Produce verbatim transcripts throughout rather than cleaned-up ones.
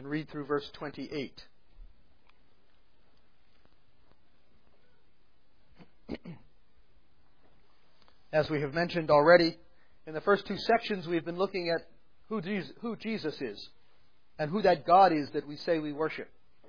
and read through verse twenty-eight. As we have mentioned already, in the first two sections we've been looking at who Jesus, who Jesus is and who that God is that we say we worship.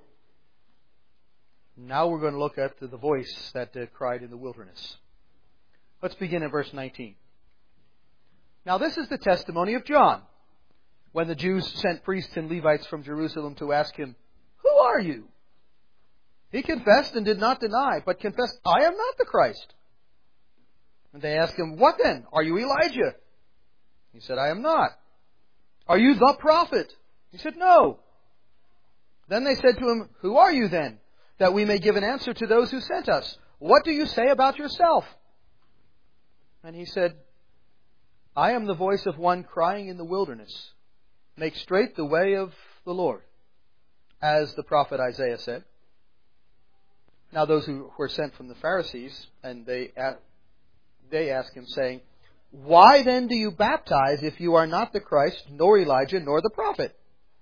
Now we're going to look at the, the voice that uh, cried in the wilderness. Let's begin in verse nineteen. Now this is the testimony of John, when the Jews sent priests and Levites from Jerusalem to ask him, "Who are you?" He confessed and did not deny, but confessed, "I am not the Christ." And they asked him, "What then? Are you Elijah?" He said, "I am not." "Are you the prophet?" He said, "No." Then they said to him, "Who are you then, that we may give an answer to those who sent us? What do you say about yourself?" And he said, "I am the voice of one crying in the wilderness, 'Make straight the way of the Lord,' as the prophet Isaiah said." Now those who were sent from the Pharisees, and they they asked him, saying, "Why then do you baptize if you are not the Christ, nor Elijah, nor the prophet?"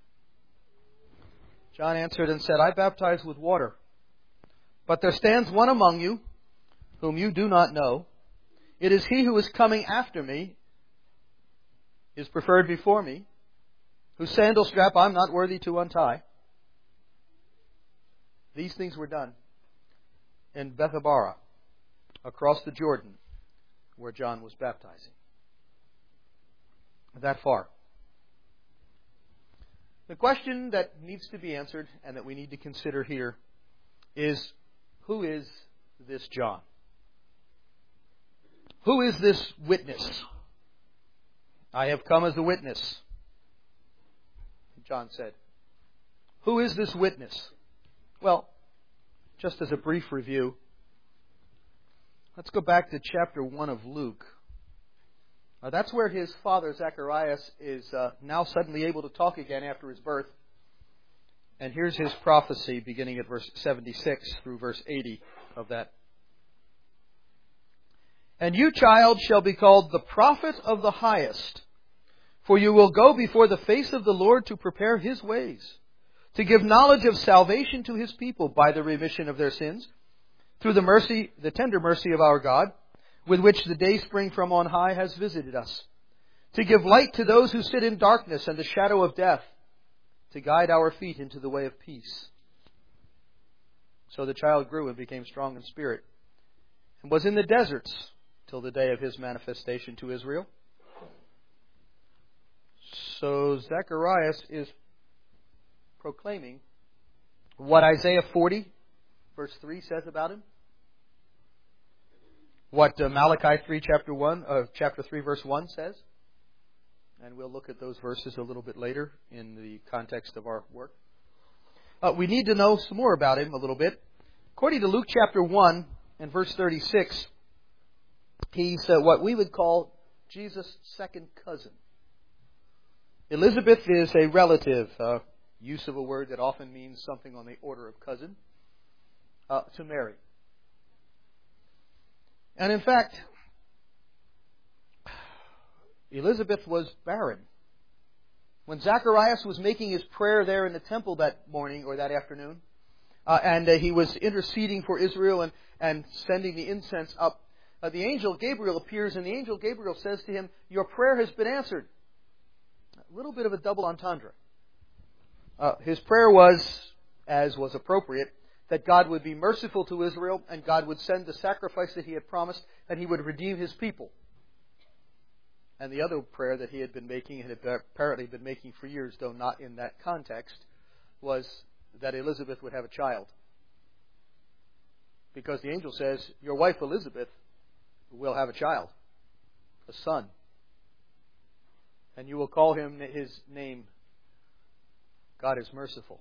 John answered and said, "I baptize with water. But there stands one among you, whom you do not know. It is he who is coming after me, is preferred before me, whose sandal strap I'm not worthy to untie." These things were done in Bethabara, across the Jordan, where John was baptizing. That far. The question that needs to be answered and that we need to consider here is, who is this John? Who is this witness? "I have come as a witness," John said. Who is this witness? Well, just as a brief review, let's go back to chapter one of Luke. Uh, that's where his father, Zacharias, is uh, now suddenly able to talk again after his birth. And here's his prophecy beginning at verse seventy-six through verse eighty of that. "And you, child, shall be called the prophet of the highest, for you will go before the face of the Lord to prepare His ways, to give knowledge of salvation to His people by the remission of their sins, through the mercy, the tender mercy of our God, with which the day spring from on high has visited us, to give light to those who sit in darkness and the shadow of death, to guide our feet into the way of peace." So the child grew and became strong in spirit, and was in the deserts till the day of his manifestation to Israel. So Zacharias is proclaiming what Isaiah forty, verse three says about him. What uh, Malachi three, chapter one, uh, chapter three, verse one says. And we'll look at those verses a little bit later in the context of our work. Uh, we need to know some more about him a little bit. According to Luke chapter one and verse thirty-six, he's uh, what we would call Jesus' second cousin. Elizabeth is a relative, uh, use of a word that often means something on the order of cousin, uh, to Mary. And in fact, Elizabeth was barren. When Zacharias was making his prayer there in the temple that morning or that afternoon, uh, and uh, he was interceding for Israel and, and sending the incense up, uh, the angel Gabriel appears, and the angel Gabriel says to him, "Your prayer has been answered." A little bit of a double entendre. Uh, his prayer was, as was appropriate, that God would be merciful to Israel and God would send the sacrifice that He had promised and He would redeem His people. And the other prayer that he had been making, and had apparently been making for years, though not in that context, was that Elizabeth would have a child. Because the angel says, "Your wife Elizabeth will have a child, a son. And you will call him his name, God is merciful."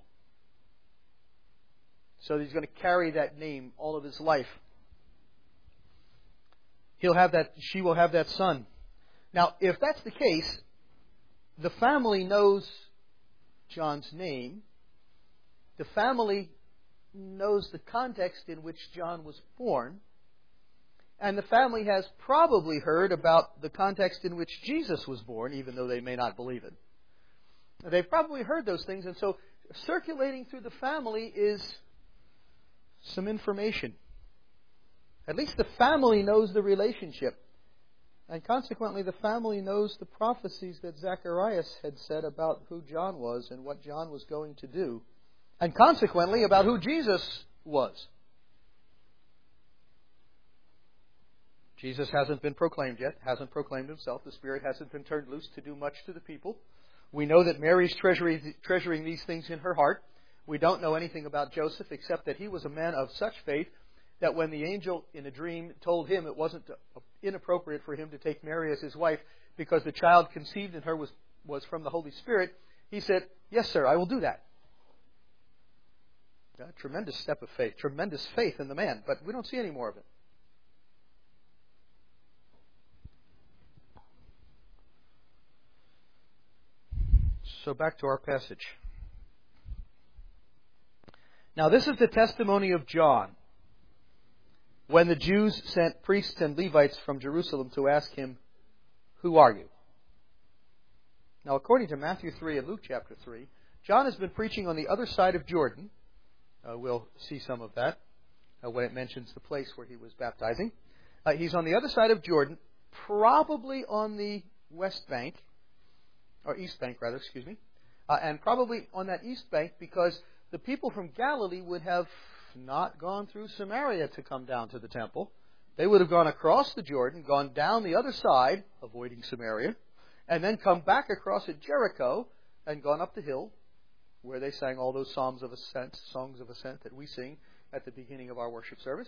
So he's going to carry that name all of his life. He'll have that, she will have that son. Now, if that's the case, the family knows John's name. The family knows the context in which John was born. And the family has probably heard about the context in which Jesus was born, even though they may not believe it. They've probably heard those things, and so circulating through the family is some information. At least the family knows the relationship. And consequently, the family knows the prophecies that Zacharias had said about who John was and what John was going to do. And consequently, about who Jesus was. Jesus hasn't been proclaimed yet, hasn't proclaimed himself. The Spirit hasn't been turned loose to do much to the people. We know that Mary's treasuring, treasuring these things in her heart. We don't know anything about Joseph except that he was a man of such faith that when the angel in a dream told him it wasn't inappropriate for him to take Mary as his wife because the child conceived in her was, was from the Holy Spirit, he said, "Yes, sir, I will do that." A tremendous step of faith, tremendous faith in the man, but we don't see any more of it. So back to our passage. Now this is the testimony of John when the Jews sent priests and Levites from Jerusalem to ask him, "Who are you?" Now according to Matthew three and Luke chapter three, John has been preaching on the other side of Jordan. Uh, we'll see some of that uh, when it mentions the place where he was baptizing. Uh, he's on the other side of Jordan, probably on the west bank, or east bank rather, excuse me, uh, and probably on that east bank because the people from Galilee would have not gone through Samaria to come down to the temple. They would have gone across the Jordan, gone down the other side, avoiding Samaria, and then come back across at Jericho and gone up the hill where they sang all those psalms of ascent, songs of ascent that we sing at the beginning of our worship service.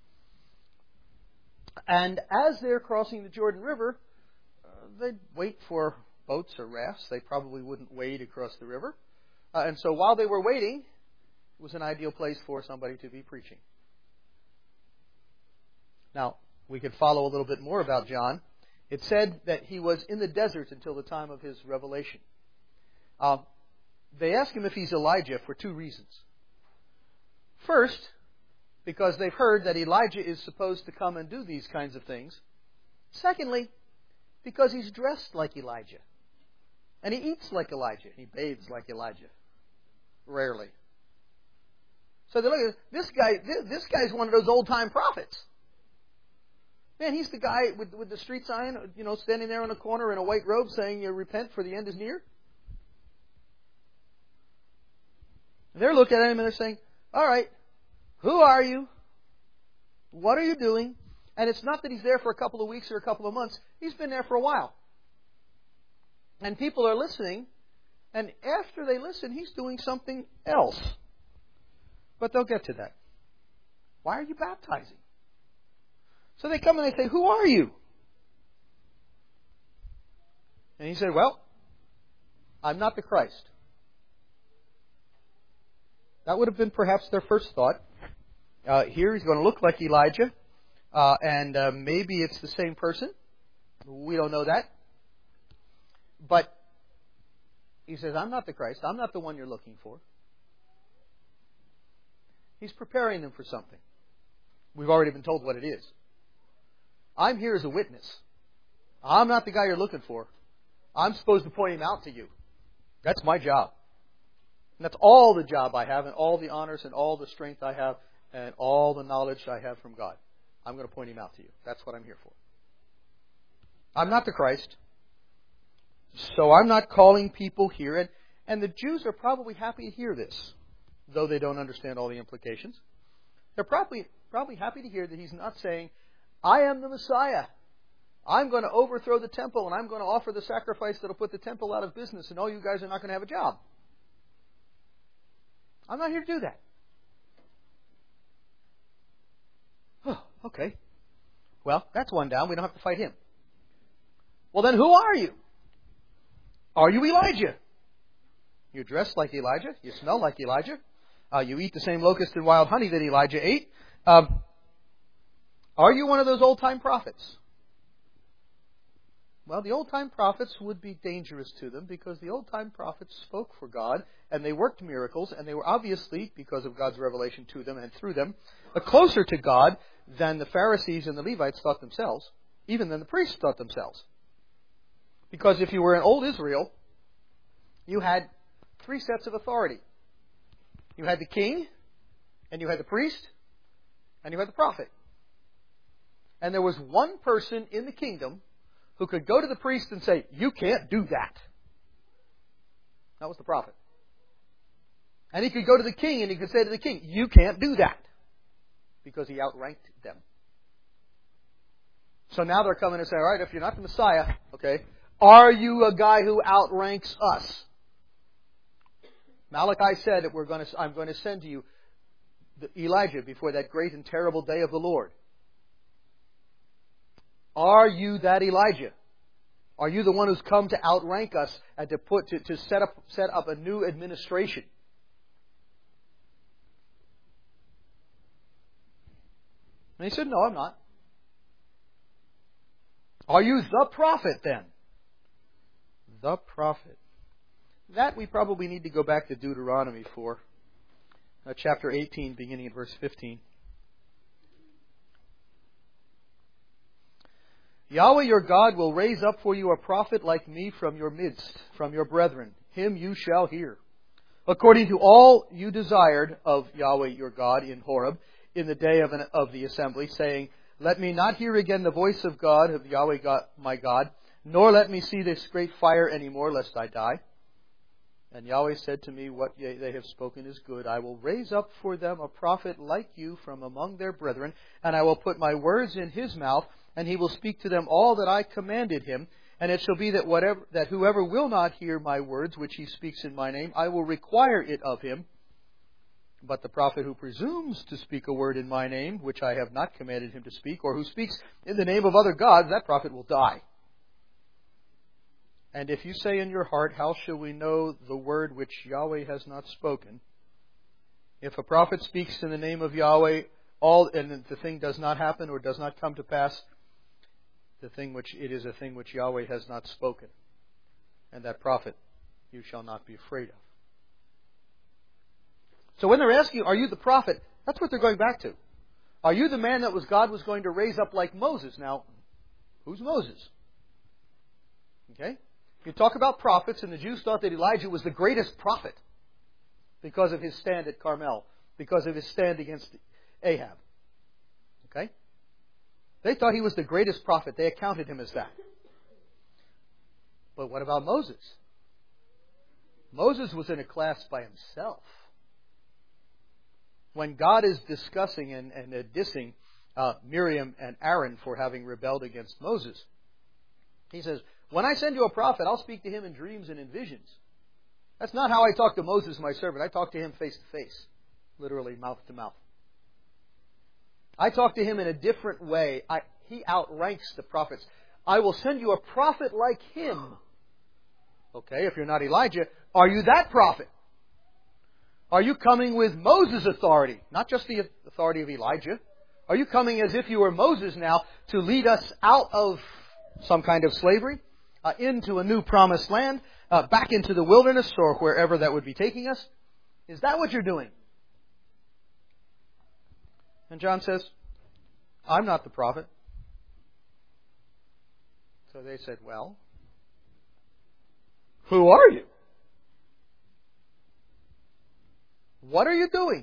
And as they're crossing the Jordan River, uh, they'd wait for boats or rafts. They probably wouldn't wade across the river. Uh, and so while they were waiting, it was an ideal place for somebody to be preaching. Now, we could follow a little bit more about John. It said that he was in the desert until the time of his revelation. Uh, they ask him if he's Elijah for two reasons. First, because they've heard that Elijah is supposed to come and do these kinds of things. Secondly, because he's dressed like Elijah. And he eats like Elijah. He bathes like Elijah. Rarely. So they look at this guy. This guy's one of those old-time prophets. Man, he's the guy with, with the street sign, you know, standing there in a corner in a white robe saying, "You repent, for the end is near." And they're looking at him and they're saying, "All right, who are you? What are you doing?" And it's not that he's there for a couple of weeks or a couple of months. He's been there for a while. And people are listening, and after they listen, he's doing something else. But they'll get to that. Why are you baptizing? So they come and they say, "Who are you?" And he said, "Well, I'm not the Christ." That would have been perhaps their first thought. Uh, here he's going to look like Elijah, uh, and uh, maybe it's the same person. We don't know that. But he says, "I'm not the Christ. I'm not the one you're looking for." He's preparing them for something. We've already been told what it is. I'm here as a witness. I'm not the guy you're looking for. I'm supposed to point him out to you. That's my job. And that's all the job I have and all the honors and all the strength I have and all the knowledge I have from God. I'm going to point him out to you. That's what I'm here for. I'm not the Christ. So I'm not calling people here. And, and the Jews are probably happy to hear this, though they don't understand all the implications. They're probably, probably happy to hear that he's not saying, "I am the Messiah. I'm going to overthrow the temple and I'm going to offer the sacrifice that will put the temple out of business and all you guys are not going to have a job." I'm not here to do that. Oh, okay. Well, that's one down. We don't have to fight him. Well, then who are you? Are you Elijah? You dress like Elijah. You smell like Elijah. Uh, you eat the same locust and wild honey that Elijah ate. Um, are you one of those old-time prophets? Well, the old-time prophets would be dangerous to them because the old-time prophets spoke for God and they worked miracles and they were obviously, because of God's revelation to them and through them, uh, closer to God than the Pharisees and the Levites thought themselves, even than the priests thought themselves. Because if you were in old Israel, you had three sets of authority. You had the king, and you had the priest, and you had the prophet. And there was one person in the kingdom who could go to the priest and say, you can't do that. That was the prophet. And he could go to the king and he could say to the king, you can't do that. Because he outranked them. So now they're coming and saying, all right, if you're not the Messiah, okay, are you a guy who outranks us? Malachi said that we're going to, I'm going to send to you Elijah before that great and terrible day of the Lord. Are you that Elijah? Are you the one who's come to outrank us and to put to, to set up set up a new administration? And he said, no, I'm not. Are you the prophet then? The prophet. That we probably need to go back to Deuteronomy for. Uh, chapter eighteen, beginning at verse fifteen. Yahweh your God will raise up for you a prophet like me from your midst, from your brethren. Him you shall hear. According to all you desired of Yahweh your God in Horeb, in the day of, an, of the assembly, saying, let me not hear again the voice of God, of Yahweh God, my God, nor let me see this great fire any more, lest I die. And Yahweh said to me, what they have spoken is good. I will raise up for them a prophet like you from among their brethren, and I will put my words in his mouth, and he will speak to them all that I commanded him. And it shall be that whatever that whoever will not hear my words, which he speaks in my name, I will require it of him. But the prophet who presumes to speak a word in my name, which I have not commanded him to speak, or who speaks in the name of other gods, that prophet will die. And if you say in your heart, how shall we know the word which Yahweh has not spoken? If a prophet speaks in the name of Yahweh, all and the thing does not happen or does not come to pass, the thing which it is a thing which Yahweh has not spoken. And that prophet you shall not be afraid of. So when they're asking you, are you the prophet? That's what they're going back to. Are you the man that was God was going to raise up like Moses? Now, who's Moses? Okay? You talk about prophets, and the Jews thought that Elijah was the greatest prophet because of his stand at Carmel, because of his stand against Ahab. Okay? They thought he was the greatest prophet. They accounted him as that. But what about Moses? Moses was in a class by himself. When God is discussing and, and uh, dissing uh, Miriam and Aaron for having rebelled against Moses, he says, when I send you a prophet, I'll speak to him in dreams and in visions. That's not how I talk to Moses, my servant. I talk to him face to face, literally mouth to mouth. I talk to him in a different way. I, he outranks the prophets. I will send you a prophet like him. Okay, if you're not Elijah, are you that prophet? Are you coming with Moses' authority, not just the authority of Elijah? Are you coming as if you were Moses now to lead us out of some kind of slavery, uh, into a new promised land, uh, back into the wilderness or wherever that would be taking us? Is that what you're doing? And John says, I'm not the prophet. So they said, well, who are you? What are you doing?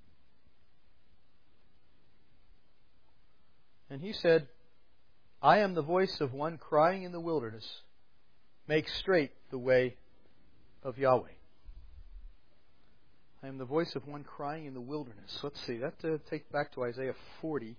And he said, I am the voice of one crying in the wilderness, make straight the way of Yahweh. I am the voice of one crying in the wilderness. Let's see, that uh, take back to Isaiah forty.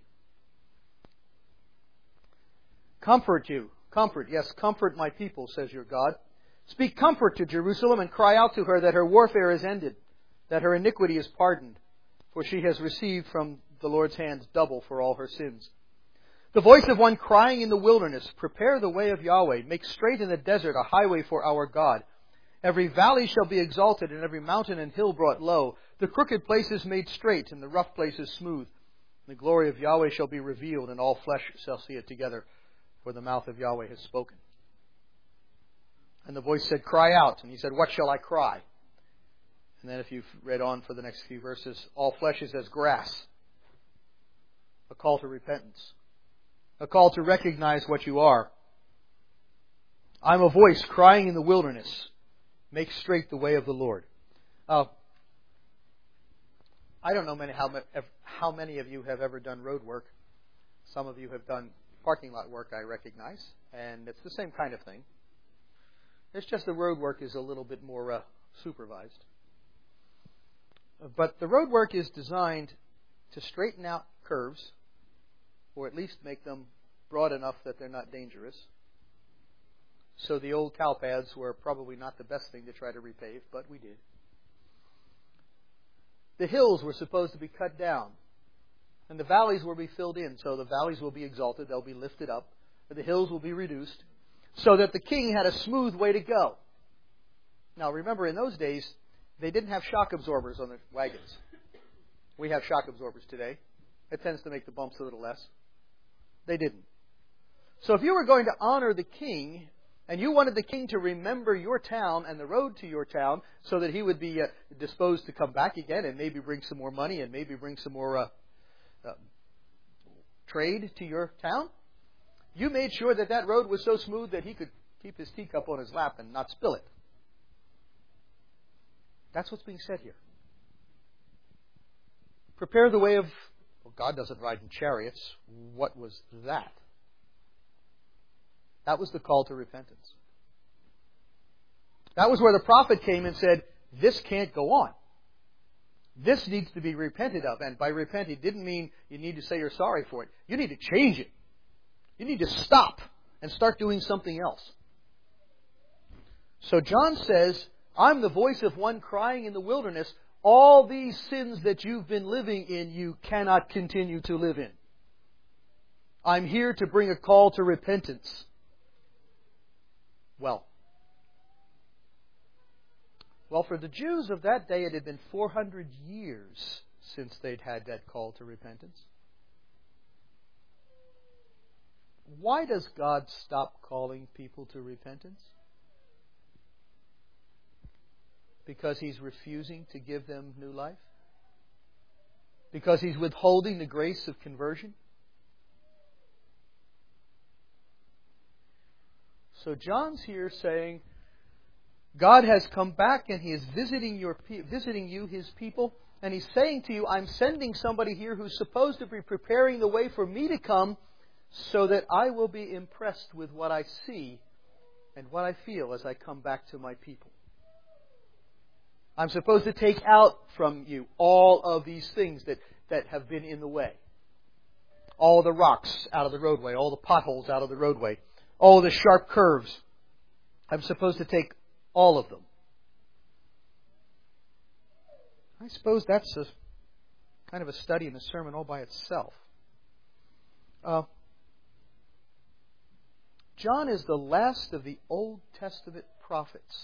Comfort you, comfort, yes, comfort my people, says your God. Speak comfort to Jerusalem and cry out to her that her warfare is ended, that her iniquity is pardoned, for she has received from the Lord's hand double for all her sins. The voice of one crying in the wilderness, prepare the way of Yahweh, make straight in the desert a highway for our God. Every valley shall be exalted, and every mountain and hill brought low. The crooked places made straight, and the rough places smooth. The glory of Yahweh shall be revealed, and all flesh shall see it together, for the mouth of Yahweh has spoken. And the voice said, cry out. And he said, what shall I cry? And then if you've read on for the next few verses, all flesh is as grass. A call to repentance. A call to recognize what you are. I'm a voice crying in the wilderness. Make straight the way of the Lord. Uh, I don't know many, how, how many of you have ever done road work. Some of you have done parking lot work, I recognize, and it's the same kind of thing. It's just the road work is a little bit more uh, supervised. But the road work is designed to straighten out curves, or at least make them broad enough that they're not dangerous. So the old cow paths were probably not the best thing to try to repave, but we did. The hills were supposed to be cut down, and the valleys will be filled in. So the valleys will be exalted, they'll be lifted up, and the hills will be reduced, so that the king had a smooth way to go. Now remember, in those days, they didn't have shock absorbers on the wagons. We have shock absorbers today. It tends to make the bumps a little less. They didn't. So if you were going to honor the king, and you wanted the king to remember your town and the road to your town so that he would be uh, disposed to come back again and maybe bring some more money and maybe bring some more uh, uh, trade to your town, you made sure that that road was so smooth that he could keep his teacup on his lap and not spill it. That's what's being said here. Prepare the way of... Well, God doesn't ride in chariots. What was that? That was the call to repentance. That was where the prophet came and said, this can't go on. This needs to be repented of. And by repent, he didn't mean you need to say you're sorry for it. You need to change it. You need to stop and start doing something else. So John says, I'm the voice of one crying in the wilderness, all these sins that you've been living in, you cannot continue to live in. I'm here to bring a call to repentance. Well, well, for the Jews of that day, it had been four hundred years since they'd had that call to repentance. Why does God stop calling people to repentance? Because He's refusing to give them new life? Because He's withholding the grace of conversion? So John's here saying, God has come back and He is visiting your visiting you, His people, and He's saying to you, I'm sending somebody here who's supposed to be preparing the way for me to come so that I will be impressed with what I see and what I feel as I come back to my people. I'm supposed to take out from you all of these things that, that have been in the way. All the rocks out of the roadway, all the potholes out of the roadway, all the sharp curves. I'm supposed to take all of them. I suppose that's a kind of a study in a sermon all by itself. Uh, John is the last of the Old Testament prophets.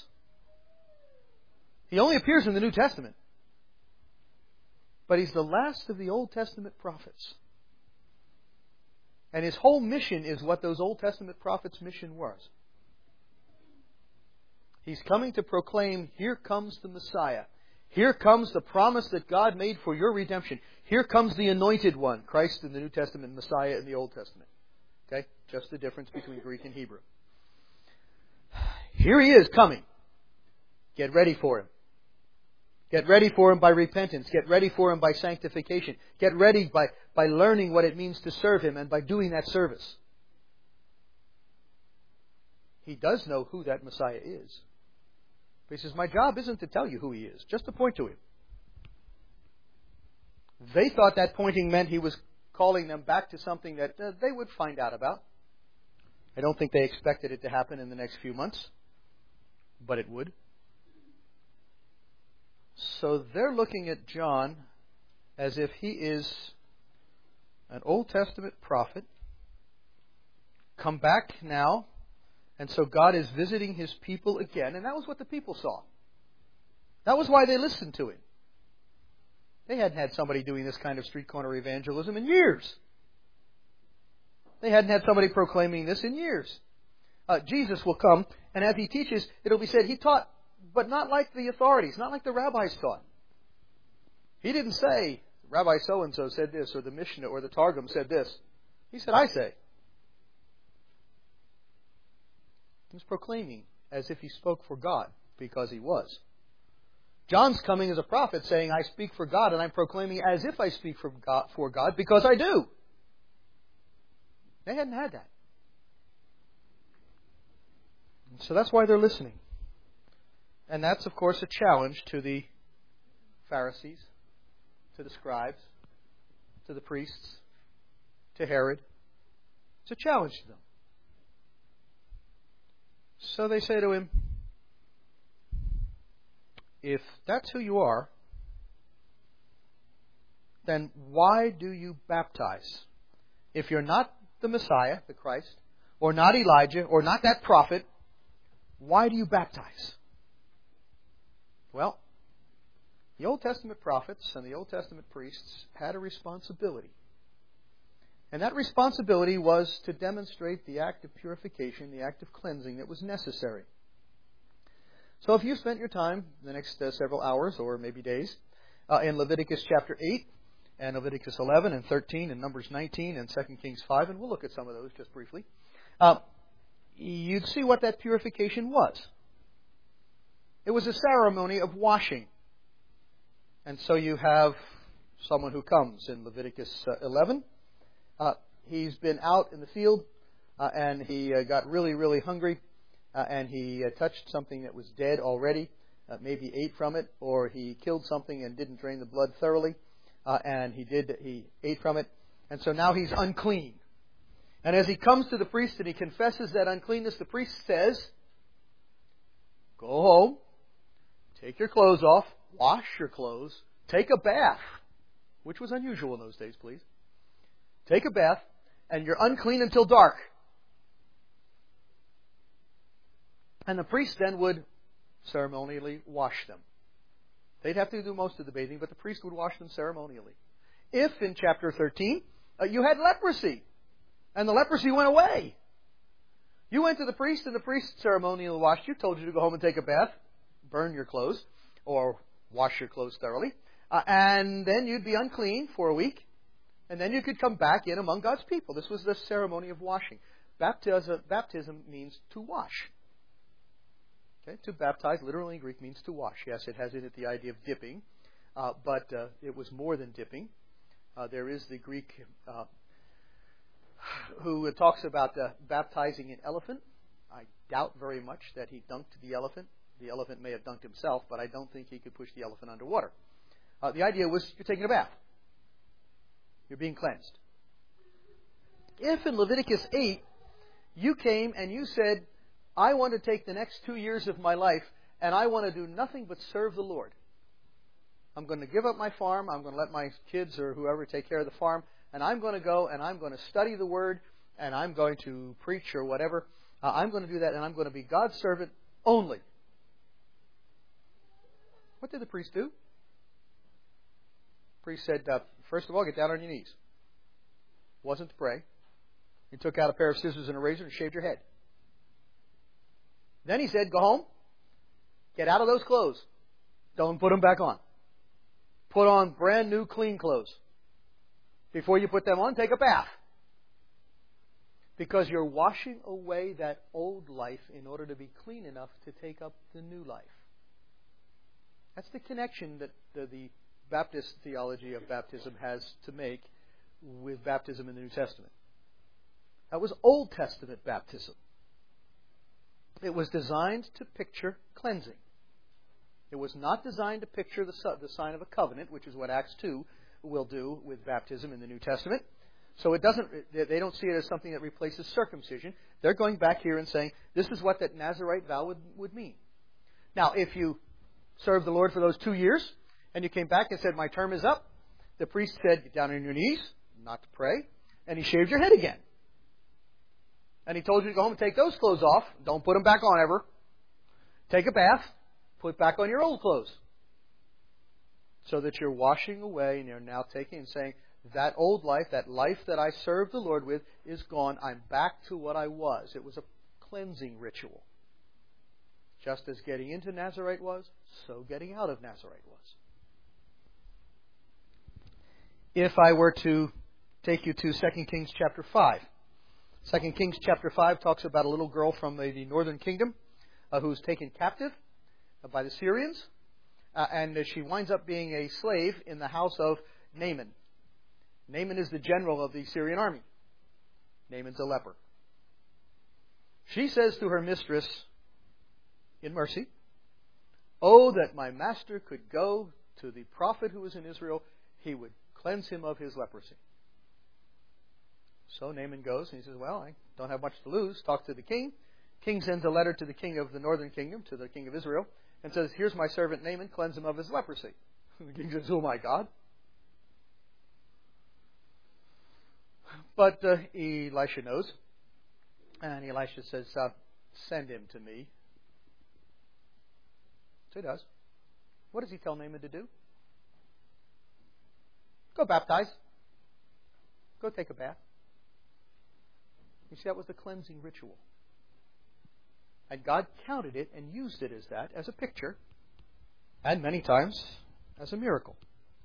He only appears in the New Testament. But he's the last of the Old Testament prophets. And his whole mission is what those Old Testament prophets' mission was. He's coming to proclaim, here comes the Messiah. Here comes the promise that God made for your redemption. Here comes the Anointed One, Christ in the New Testament, Messiah in the Old Testament. Okay? Just the difference between Greek and Hebrew. Here He is coming. Get ready for Him. Get ready for Him by repentance. Get ready for Him by sanctification. Get ready by, by learning what it means to serve Him and by doing that service. He does know who that Messiah is. But He says, my job isn't to tell you who He is, just to point to Him. They thought that pointing meant He was calling them back to something that uh, they would find out about. I don't think they expected it to happen in the next few months, but it would. So they're looking at John as if he is an Old Testament prophet, come back now, and so God is visiting His people again, and that was what the people saw. That was why they listened to Him. They hadn't had somebody doing this kind of street corner evangelism in years. They hadn't had somebody proclaiming this in years. Uh, Jesus will come, and as He teaches, it'll be said, He taught, but not like the authorities, not like the rabbis taught. He didn't say, Rabbi so-and-so said this, or the Mishnah or the Targum said this. He said, I say. He was proclaiming as if He spoke for God, because He was. John's coming as a prophet saying, I speak for God, and I'm proclaiming as if I speak for God, for God because I do. They hadn't had that. So that's why they're listening. And that's, of course, a challenge to the Pharisees, to the scribes, to the priests, to Herod. It's a challenge to them. So they say to him, if that's who you are, then why do you baptize? If you're not the Messiah, the Christ, or not Elijah, or not that prophet, why do you baptize? Well, the Old Testament prophets and the Old Testament priests had a responsibility. And that responsibility was to demonstrate the act of purification, the act of cleansing that was necessary. So if you spent your time the next uh, several hours or maybe days uh, in Leviticus chapter eight and Leviticus eleven and thirteen and Numbers nineteen and Second Kings five, and we'll look at some of those just briefly, uh, you'd see what that purification was. It was a ceremony of washing. And so you have someone who comes in Leviticus uh, eleven. Uh, he's been out in the field uh, and he uh, got really, really hungry uh, and he uh, touched something that was dead already, uh, maybe ate from it, or he killed something and didn't drain the blood thoroughly, uh, and he did he ate from it, and so now he's unclean. And as he comes to the priest and he confesses that uncleanness, the priest says, go home, take your clothes off, wash your clothes, take a bath, which was unusual in those days, please. Take a bath, and you're unclean until dark. And the priest then would ceremonially wash them. They'd have to do most of the bathing, but the priest would wash them ceremonially. If, in chapter thirteen, uh, you had leprosy, and the leprosy went away, you went to the priest, and the priest ceremonially washed you, told you to go home and take a bath, burn your clothes, or wash your clothes thoroughly, uh, and then you'd be unclean for a week, and then you could come back in among God's people. This was the ceremony of washing. Baptism, baptism means to wash. Okay? To baptize, literally in Greek, means to wash. Yes, it has in it the idea of dipping, uh, but uh, it was more than dipping. Uh, there is the Greek uh, who talks about uh, baptizing an elephant. I doubt very much that he dunked the elephant. The elephant may have dunked himself, but I don't think he could push the elephant underwater. Uh, the idea was you're taking a bath. You're being cleansed. If in Leviticus eight you came and you said, I want to take the next two years of my life and I want to do nothing but serve the Lord. I'm going to give up my farm. I'm going to let my kids or whoever take care of the farm. And I'm going to go and I'm going to study the Word and I'm going to preach or whatever. Uh, I'm going to do that and I'm going to be God's servant only. What did the priest do? The priest said, uh, first of all, get down on your knees. Wasn't to pray. He took out a pair of scissors and a razor and shaved your head. Then he said, go home, get out of those clothes. Don't put them back on. Put on brand new clean clothes. Before you put them on, take a bath. Because you're washing away that old life in order to be clean enough to take up the new life. That's the connection that the, the Baptist theology of baptism has to make with baptism in the New Testament. That was Old Testament baptism. It was designed to picture cleansing. It was not designed to picture the, the sign of a covenant, which is what Acts two will do with baptism in the New Testament. So it doesn't. They don't see it as something that replaces circumcision. They're going back here and saying, this is what that Nazirite vow would, would mean. Now, if you served the Lord for those two years, and you came back and said, my term is up, the priest said, get down on your knees, not to pray, and he shaved your head again. And he told you to go home and take those clothes off. Don't put them back on ever. Take a bath. Put back on your old clothes. So that you're washing away and you're now taking and saying, that old life, that life that I served the Lord with is gone. I'm back to what I was. It was a cleansing ritual. Just as getting into Nazirite was, so getting out of Nazirite was. If I were to take you to Second Kings chapter five. Second Kings chapter five talks about a little girl from the, the northern kingdom uh, who's taken captive uh, by the Syrians. Uh, and uh, she winds up being a slave in the house of Naaman. Naaman is the general of the Syrian army. Naaman's a leper. She says to her mistress, in mercy, "Oh, that my master could go to the prophet who is in Israel. He would cleanse him of his leprosy." So Naaman goes and he says, "Well, I don't have much to lose. Talk to the king." King sends a letter to the king of the northern kingdom, to the king of Israel, and says, "Here's my servant Naaman, cleanse him of his leprosy." The king says, "Oh my God." But uh, Elisha knows. And Elisha says, uh, "Send him to me." So he does. What does he tell Naaman to do? Go baptize. Go take a bath. You see, that was the cleansing ritual. And God counted it and used it as that, as a picture, and many times as a miracle.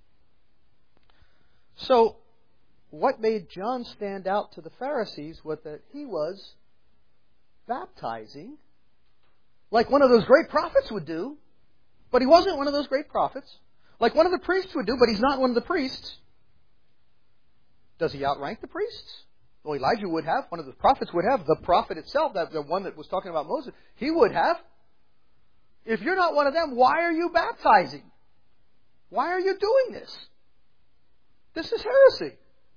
So, what made John stand out to the Pharisees was that he was baptizing like one of those great prophets would do, but he wasn't one of those great prophets. Like one of the priests would do, but he's not one of the priests. Does he outrank the priests? Well, Elijah would have. One of the prophets would have. The prophet itself, that the one that was talking about Moses, he would have. If you're not one of them, why are you baptizing? Why are you doing this? This is heresy.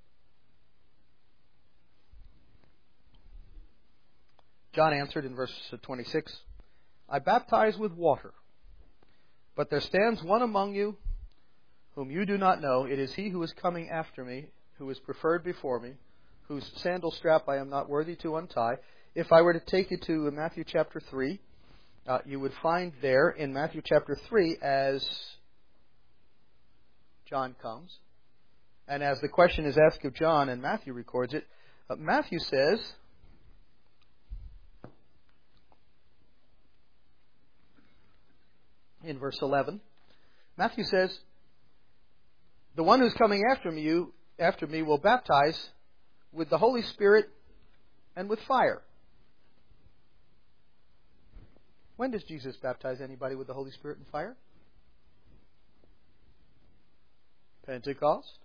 John answered in verse twenty-six, "I baptize with water, but there stands one among you whom you do not know. It is he who is coming after me, who is preferred before me, whose sandal strap I am not worthy to untie." If I were to take you to Matthew chapter three, uh, you would find there in Matthew chapter three, as John comes, and as the question is asked of John, and Matthew records it, uh, Matthew says, in verse eleven, Matthew says, "The one who's coming after me, you, after me will baptize with the Holy Spirit and with fire." When does Jesus baptize anybody with the Holy Spirit and fire? Pentecost.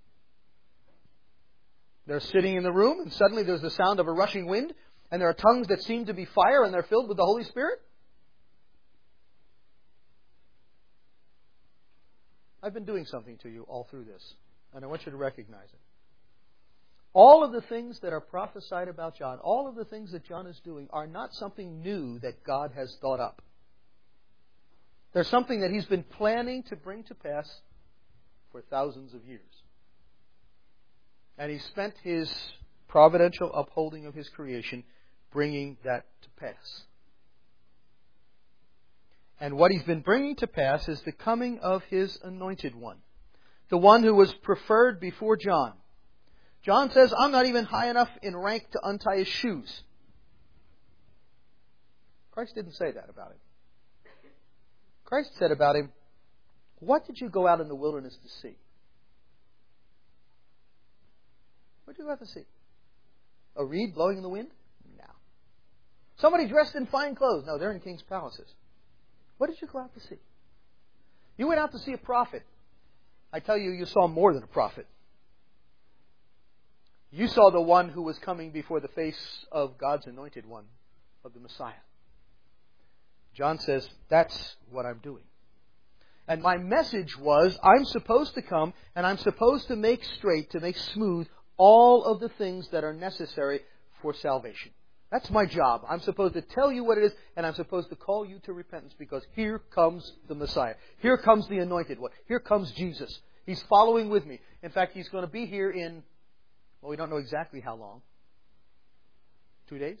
They're sitting in the room, and suddenly there's the sound of a rushing wind, and there are tongues that seem to be fire, and they're filled with the Holy Spirit. I've been doing something to you all through this, and I want you to recognize it. All of the things that are prophesied about John, all of the things that John is doing, are not something new that God has thought up. They're something that He's been planning to bring to pass for thousands of years. And He spent His providential upholding of His creation bringing that to pass. And what He's been bringing to pass is the coming of His anointed one, the one who was preferred before John. John says, "I'm not even high enough in rank to untie his shoes." Christ didn't say that about him. Christ said about him, "What did you go out in the wilderness to see?" What did you go out to see? A reed blowing in the wind? No. Somebody dressed in fine clothes? No, they're in king's palaces. What did you go out to see? You went out to see a prophet. I tell you, you saw more than a prophet. You saw the one who was coming before the face of God's anointed one, of the Messiah. John says, that's what I'm doing. And my message was, I'm supposed to come and I'm supposed to make straight, to make smooth all of the things that are necessary for salvation. That's my job. I'm supposed to tell you what it is, and I'm supposed to call you to repentance, because here comes the Messiah. Here comes the anointed one. Here comes Jesus. He's following with me. In fact, He's going to be here in, well, we don't know exactly how long. Two days?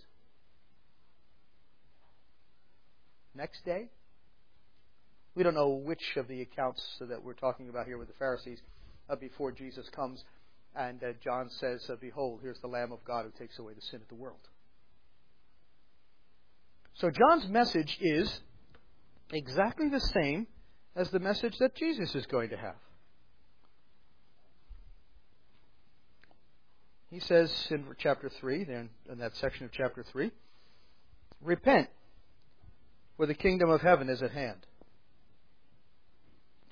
Next day? We don't know which of the accounts that we're talking about here with the Pharisees uh, before Jesus comes. And uh, John says, uh, "Behold, here's the Lamb of God who takes away the sin of the world." So John's message is exactly the same as the message that Jesus is going to have. He says in chapter three, then in that section of chapter three, "Repent, for the kingdom of heaven is at hand."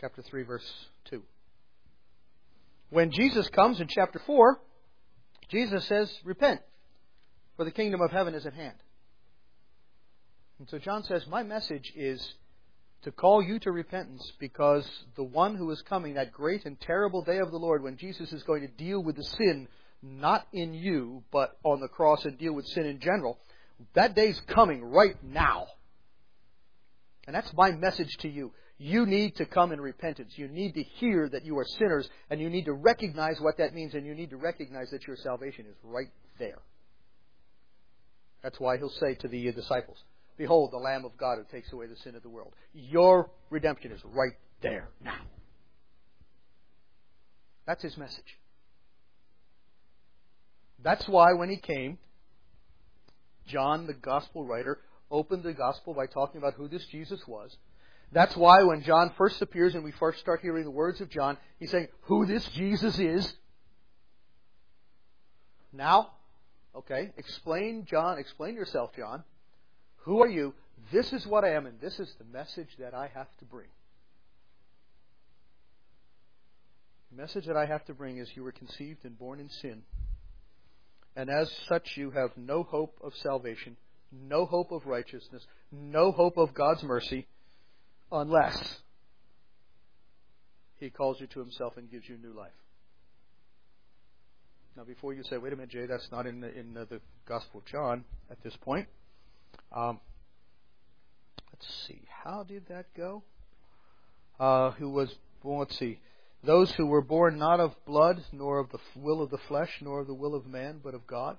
chapter three, verse two. When Jesus comes in chapter four, Jesus says, repent, for the kingdom of heaven is at hand. And so John says, my message is to call you to repentance, because the one who is coming, that great and terrible day of the Lord, when Jesus is going to deal with the sin, not in you, but on the cross, and deal with sin in general, that day's coming right now. And that's my message to you. You need to come in repentance. You need to hear that you are sinners, and you need to recognize what that means, and you need to recognize that your salvation is right there. That's why he'll say to the disciples, behold, the Lamb of God who takes away the sin of the world. Your redemption is right there now. That's his message. That's why when he came, John, the gospel writer, opened the gospel by talking about who this Jesus was. That's why when John first appears and we first start hearing the words of John, he's saying who this Jesus is. Now, okay, explain, John, explain yourself, John. Who are you? This is what I am, and this is the message that I have to bring. The message that I have to bring is you were conceived and born in sin. And as such, you have no hope of salvation, no hope of righteousness, no hope of God's mercy, unless He calls you to Himself and gives you new life. Now, before you say, wait a minute, Jay, that's not in the, in the, the Gospel of John at this point. Um, let's see, how did that go? Uh, who was, well, let's see, those who were born not of blood, nor of the will of the flesh, nor of the will of man, but of God.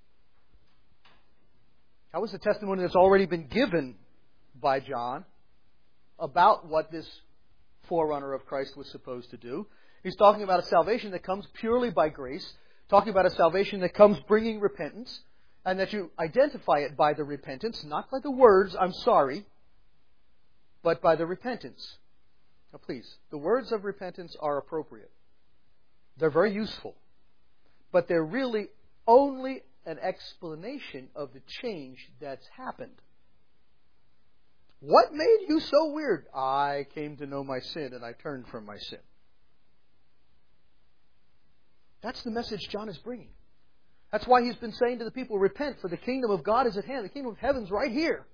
That was the testimony that's already been given by John about what this forerunner of Christ was supposed to do. He's talking about a salvation that comes purely by grace, talking about a salvation that comes bringing repentance, and that you identify it by the repentance, not by the words, I'm sorry, but by the repentance. Now please, the words of repentance are appropriate. They're very useful. But they're really only an explanation of the change that's happened. What made you so weird? I came to know my sin and I turned from my sin. That's the message John is bringing. That's why he's been saying to the people, repent, for the kingdom of God is at hand. The kingdom of heaven's right here.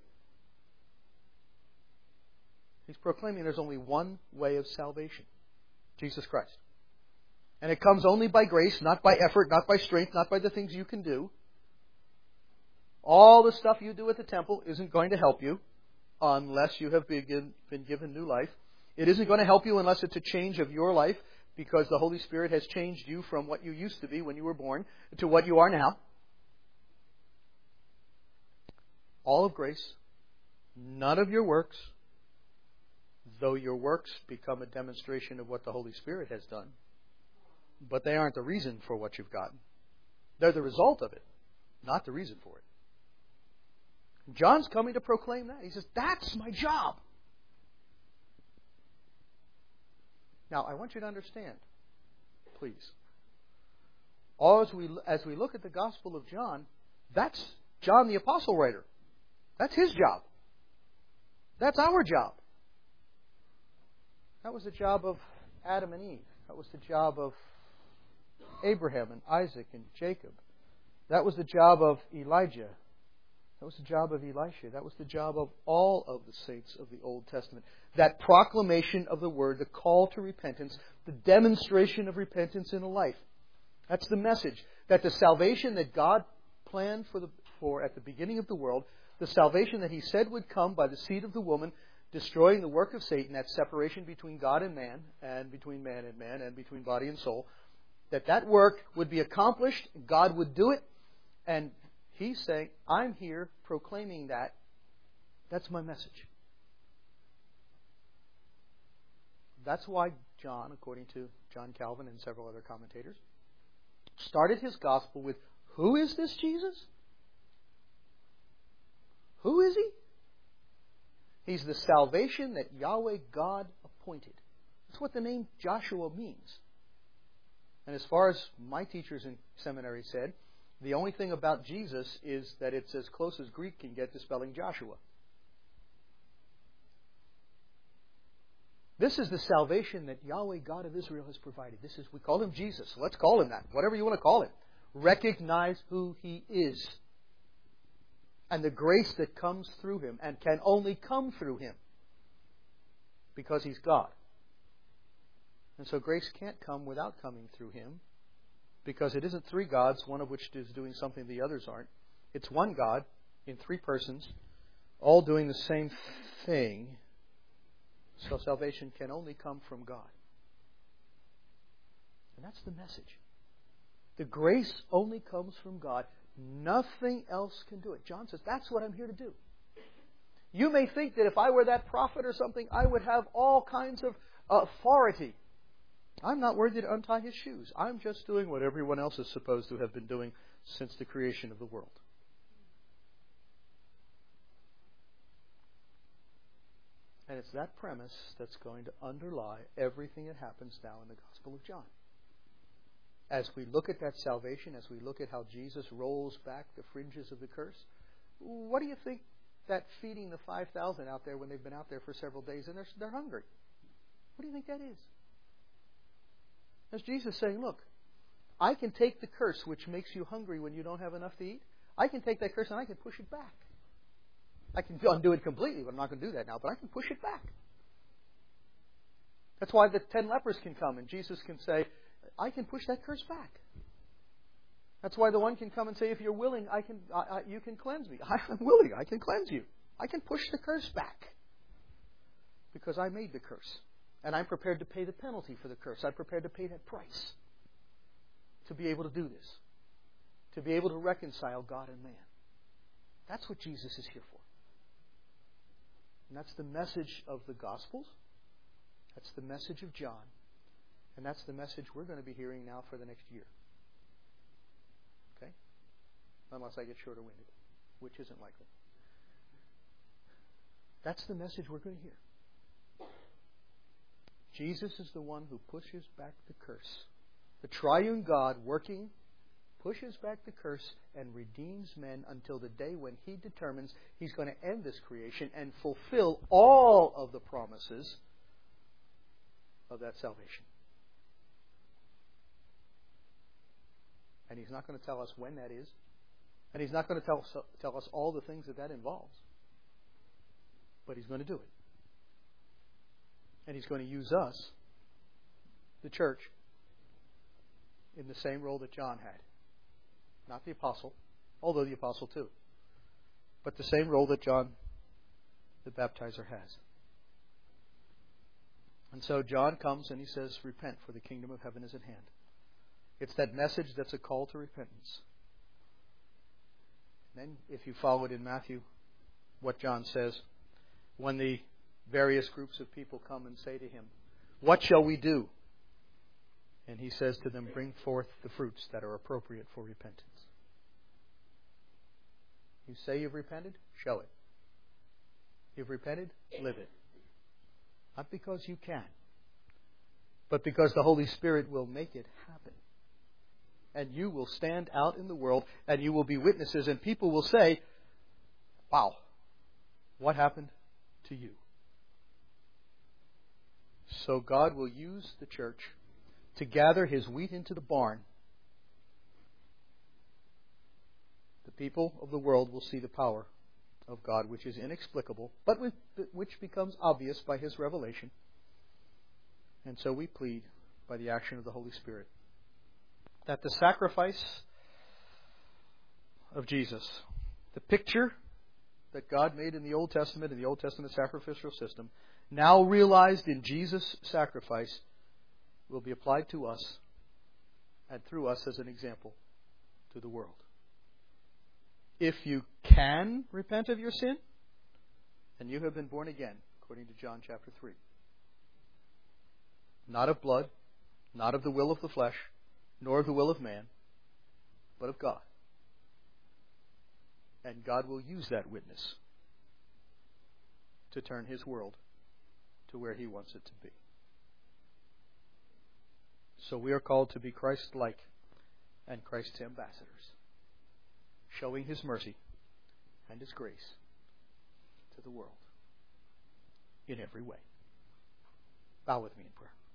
He's proclaiming there's only one way of salvation, Jesus Christ. And it comes only by grace, not by effort, not by strength, not by the things you can do. All the stuff you do at the temple isn't going to help you unless you have been given new life. It isn't going to help you unless it's a change of your life, because the Holy Spirit has changed you from what you used to be when you were born to what you are now. All of grace, none of your works, though your works become a demonstration of what the Holy Spirit has done. But they aren't the reason for what you've gotten. They're the result of it, not the reason for it. John's coming to proclaim that. He says, that's my job. Now, I want you to understand, please. As we, as we look at the Gospel of John, that's John the Apostle writer. That's his job. That's our job. That was the job of Adam and Eve. That was the job of Abraham and Isaac and Jacob. That was the job of Elijah. That was the job of Elisha. That was the job of all of the saints of the Old Testament. That proclamation of the Word, the call to repentance, the demonstration of repentance in a life. That's the message. That the salvation that God planned for, the, for at the beginning of the world, the salvation that He said would come by the seed of the woman, destroying the work of Satan, that separation between God and man, and between man and man, and between body and soul, that that work would be accomplished, God would do it, and He's saying, I'm here proclaiming that. That's my message. That's why John, according to John Calvin and several other commentators, started his gospel with, who is this Jesus? Who is He? He's the salvation that Yahweh God appointed. That's what the name Joshua means. And as far as my teachers in seminary said, the only thing about Jesus is that it's as close as Greek can get to spelling Joshua. This is the salvation that Yahweh, God of Israel, has provided. This is, we call Him Jesus. Let's call Him that. Whatever you want to call Him. Recognize who He is. And the grace that comes through Him and can only come through Him. Because He's God. And so grace can't come without coming through Him. Because it isn't three gods, one of which is doing something the others aren't. It's one God in three persons, all doing the same thing. So salvation can only come from God. And that's the message. The grace only comes from God. Nothing else can do it. John says, that's what I'm here to do. You may think that if I were that prophet or something, I would have all kinds of authority. I'm not worthy to untie His shoes. I'm just doing what everyone else is supposed to have been doing since the creation of the world. And it's that premise that's going to underlie everything that happens now in the Gospel of John. As we look at that salvation, as we look at how Jesus rolls back the fringes of the curse, what do you think that feeding the five thousand out there when they've been out there for several days and they're, they're hungry? What do you think that is? That's Jesus saying, look, I can take the curse which makes you hungry when you don't have enough to eat. I can take that curse and I can push it back. I can undo it completely, but I'm not going to do that now. But I can push it back. That's why the ten lepers can come and Jesus can say, I can push that curse back. That's why the one can come and say, if you're willing, I can, I, I, you can cleanse me. I'm willing. I can cleanse you. I can push the curse back. Because I made the curse. And I'm prepared to pay the penalty for the curse. I'm prepared to pay that price to be able to do this. To be able to reconcile God and man. That's what Jesus is here for. And that's the message of the Gospels. That's the message of John. And that's the message we're going to be hearing now for the next year. Okay? Unless I get shorter winded, which isn't likely. That's the message we're going to hear. Jesus is the one who pushes back the curse. The triune God working pushes back the curse and redeems men until the day when He determines He's going to end this creation and fulfill all of the promises of that salvation. And He's not going to tell us when that is. And He's not going to tell us, tell us all the things that that involves. But He's going to do it. And He's going to use us, the church, in the same role that John had. Not the apostle, although the apostle too. But the same role that John the baptizer has. And so John comes and he says, repent, for the kingdom of heaven is at hand. It's that message that's a call to repentance. And then, if you follow it in Matthew, what John says, when the various groups of people come and say to Him, what shall we do? And He says to them, bring forth the fruits that are appropriate for repentance. You say you've repented? Show it. You've repented? Live it. Not because you can, but because the Holy Spirit will make it happen. And you will stand out in the world and you will be witnesses, and people will say, wow, what happened to you? So God will use the church to gather His wheat into the barn. The people of the world will see the power of God, which is inexplicable, but which becomes obvious by His revelation. And so we plead by the action of the Holy Spirit that the sacrifice of Jesus, the picture that God made in the Old Testament, in the Old Testament sacrificial system, now realized in Jesus' sacrifice, will be applied to us and through us as an example to the world. If you can repent of your sin, then you have been born again, according to John chapter three. Not of blood, not of the will of the flesh, nor of the will of man, but of God. And God will use that witness to turn His world to where He wants it to be. So we are called to be Christ-like and Christ's ambassadors, showing His mercy and His grace to the world in every way. Bow with me in prayer.